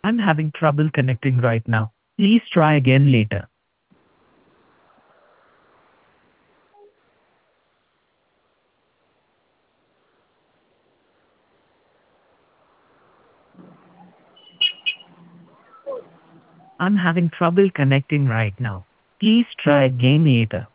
I'm having trouble connecting right now. Please try again later. I'm having trouble connecting right now. Please try again later.